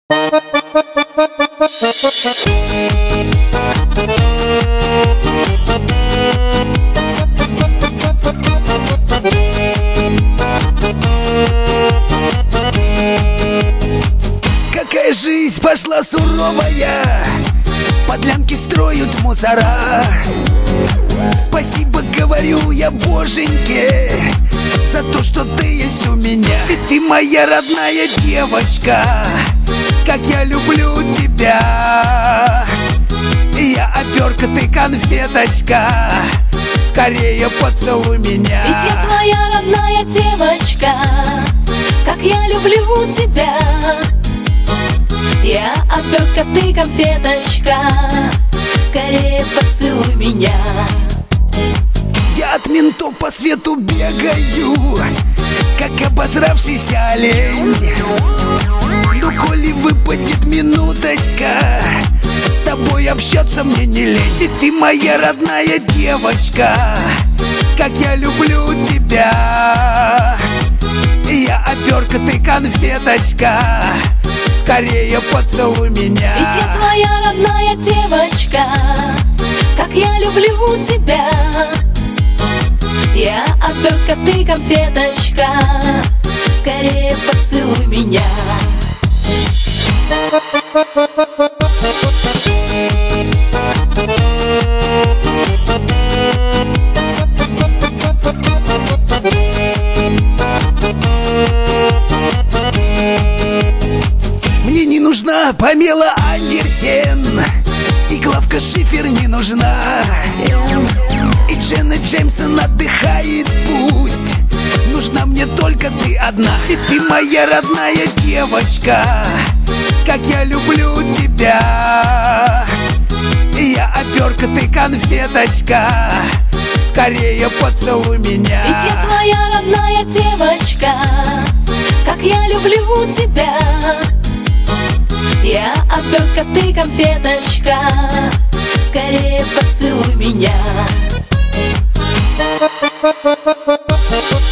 Какая жизнь пошла суровая, подлянки строят мусора. Спасибо говорю я Боженьке за то, что ты есть у меня. Ведь ты моя родная девочка, как я люблю тебя. Я обертка, ты конфеточка, скорее поцелуй меня. Ведь я твоя родная девочка, как я люблю тебя. Я обертка, ты конфеточка, скорее поцелуй меня. Я от ментов по свету бегаю, как обосравшийся олень. Но коли выпадет минуточка, с тобой общаться мне не лень. И ты моя родная девочка, как я люблю тебя. Я обертка, ты конфеточка, скорее поцелуй меня. Ведь я твоя родная девочка, как я люблю тебя. Я обертка, ты конфеточка, скорее поцелуй меня. Мне не нужна Памела Андерсен, и Клавка Шифер не нужна, и Дженна Джеймсон отдыхает пусть. Нужна мне только ты одна. И ты моя родная девочка, как я люблю тебя. Я обертка, ты конфеточка, скорее поцелуй меня. Ведь я твоя родная девочка, как я люблю тебя. Я обертка, ты конфеточка, скорее поцелуй меня.